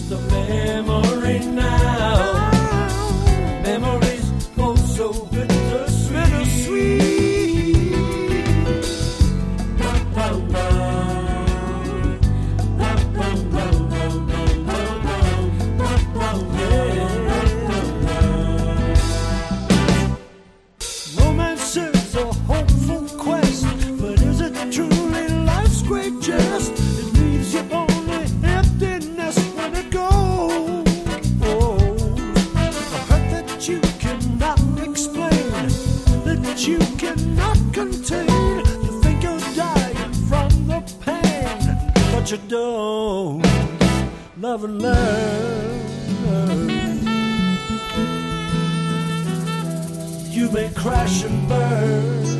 just a memory now. Memories go so bittersweet. Romance is a hopeful quest, but is it truly life's great jest? It leaves you only emptiness when it goes. A hurt that you cannot explain, that you cannot contain. You think you're dying from the pain, but you don't. Love and learn. You may crash and burn.